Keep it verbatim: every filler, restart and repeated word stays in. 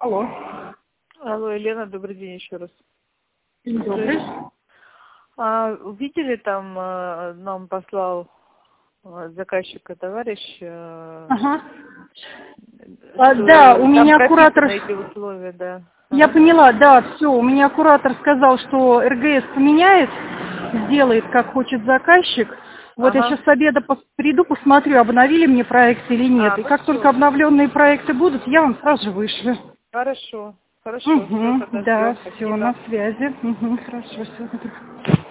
Алло. Алло, Елена, добрый день еще раз. Добрый. А, видели там, а, нам послал а, заказчика товарищ, а, Ага. А, да, у меня куратор... эти условия, да. Я Ага. поняла, да, все. У меня куратор сказал, что эр гэ эс поменяет, сделает, как хочет заказчик. Вот я Ага. сейчас с обеда пос- приду, посмотрю, обновили мне проект или нет. А, И ну как только все. обновленные проекты будут, я вам сразу же вышлю. Хорошо. Хорошо, все, Угу, тогда да, ждем. все, на Спасибо. связи. Угу, хорошо, все.